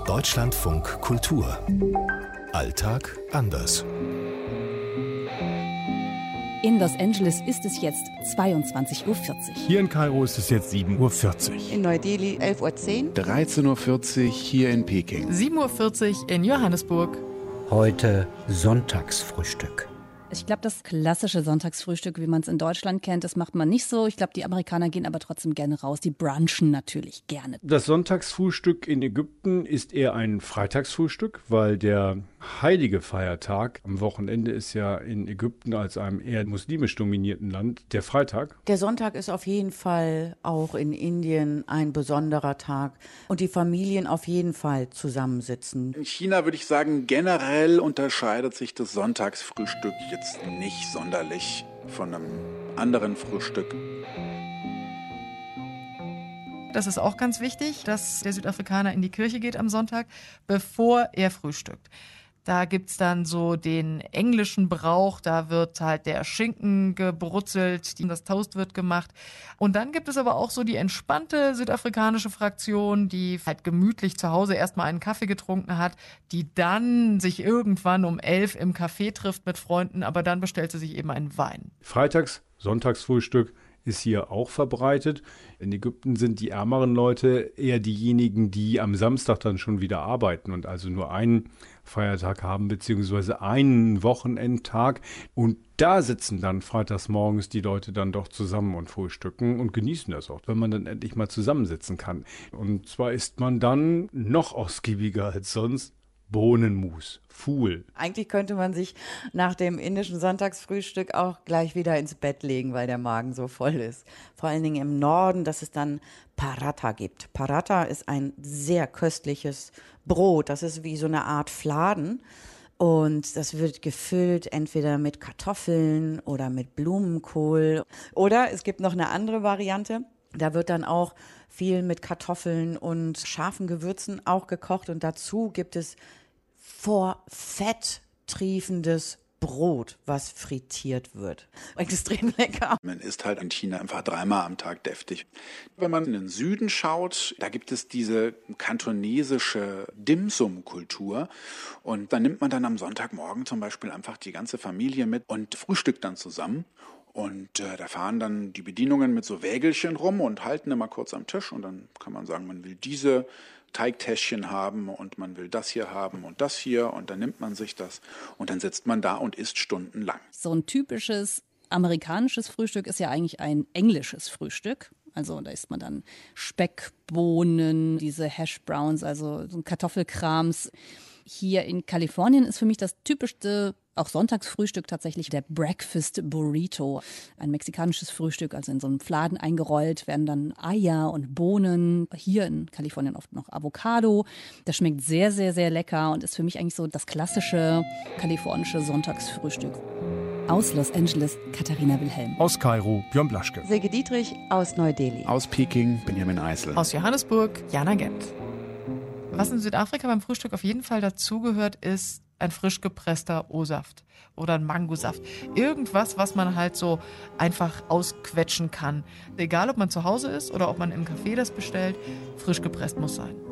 Deutschlandfunk Kultur. Alltag anders. In Los Angeles ist es jetzt 22:40 Uhr. Hier in Kairo ist es jetzt 7:40 Uhr. In Neu-Delhi 11:10 Uhr. 13:40 Uhr hier in Peking. 7:40 Uhr in Johannesburg. Heute Sonntagsfrühstück. Ich glaube, das klassische Sonntagsfrühstück, wie man es in Deutschland kennt, das macht man nicht so. Ich glaube, die Amerikaner gehen aber trotzdem gerne raus. Die brunchen natürlich gerne. Das Sonntagsfrühstück in Ägypten ist eher ein Freitagsfrühstück, weil der heilige Feiertag am Wochenende ist ja in Ägypten als einem eher muslimisch dominierten Land der Freitag. Der Sonntag ist auf jeden Fall auch in Indien ein besonderer Tag und die Familien auf jeden Fall zusammensitzen. In China würde ich sagen, generell unterscheidet sich das Sonntagsfrühstück jetzt nicht sonderlich von einem anderen Frühstück. Das ist auch ganz wichtig, dass der Südafrikaner in die Kirche geht am Sonntag, bevor er frühstückt. Da gibt's dann so den englischen Brauch, da wird halt der Schinken gebrutzelt, das Toast wird gemacht. Und dann gibt es aber auch so die entspannte südafrikanische Fraktion, die halt gemütlich zu Hause erstmal einen Kaffee getrunken hat, die dann sich irgendwann um 11 im Café trifft mit Freunden, aber dann bestellt sie sich eben einen Wein. Freitags, Sonntagsfrühstück ist hier auch verbreitet. In Ägypten sind die ärmeren Leute eher diejenigen, die am Samstag dann schon wieder arbeiten und also nur einen Feiertag haben, beziehungsweise einen Wochenendtag. Und da sitzen dann freitags morgens die Leute dann doch zusammen und frühstücken und genießen das auch, wenn man dann endlich mal zusammensitzen kann. Und zwar isst man dann noch ausgiebiger als sonst Bohnenmus, Fool. Eigentlich könnte man sich nach dem indischen Sonntagsfrühstück auch gleich wieder ins Bett legen, weil der Magen so voll ist. Vor allen Dingen im Norden, dass es dann Paratha gibt. Paratha ist ein sehr köstliches Brot. Das ist wie so eine Art Fladen. Und das wird gefüllt entweder mit Kartoffeln oder mit Blumenkohl. Oder es gibt noch eine andere Variante. Da wird dann auch viel mit Kartoffeln und scharfen Gewürzen auch gekocht. Und dazu gibt es vor Fett triefendes Brot, was frittiert wird. Extrem lecker. Man isst halt in China einfach 3-mal am Tag deftig. Wenn man in den Süden schaut, da gibt es diese kantonesische Dim-Sum-Kultur. Und da nimmt man dann am Sonntagmorgen zum Beispiel einfach die ganze Familie mit und frühstückt dann zusammen. Und da fahren dann die Bedienungen mit so Wägelchen rum und halten immer kurz am Tisch. Und dann kann man sagen, man will diese Teigtäschchen haben und man will das hier haben und das hier. Und dann nimmt man sich das und dann sitzt man da und isst stundenlang. So ein typisches amerikanisches Frühstück ist ja eigentlich ein englisches Frühstück. Also da isst man dann Speck, Bohnen, diese Hash Browns, also so ein Kartoffelkrams. Hier in Kalifornien ist für mich das typischste, auch Sonntagsfrühstück tatsächlich der Breakfast Burrito. Ein mexikanisches Frühstück, also in so einen Fladen eingerollt, werden dann Eier und Bohnen. Hier in Kalifornien oft noch Avocado. Das schmeckt sehr, sehr, sehr lecker und ist für mich eigentlich so das klassische kalifornische Sonntagsfrühstück. Aus Los Angeles, Katharina Wilhelm. Aus Kairo, Björn Blaschke. Silke Dietrich aus Neu-Delhi. Aus Peking, Benjamin Eisel. Aus Johannesburg, Jana Gent. Was in Südafrika beim Frühstück auf jeden Fall dazugehört, ist ein frisch gepresster O-Saft oder ein Mangosaft. Irgendwas, was man halt so einfach ausquetschen kann. Egal, ob man zu Hause ist oder ob man im Café das bestellt, frisch gepresst muss sein.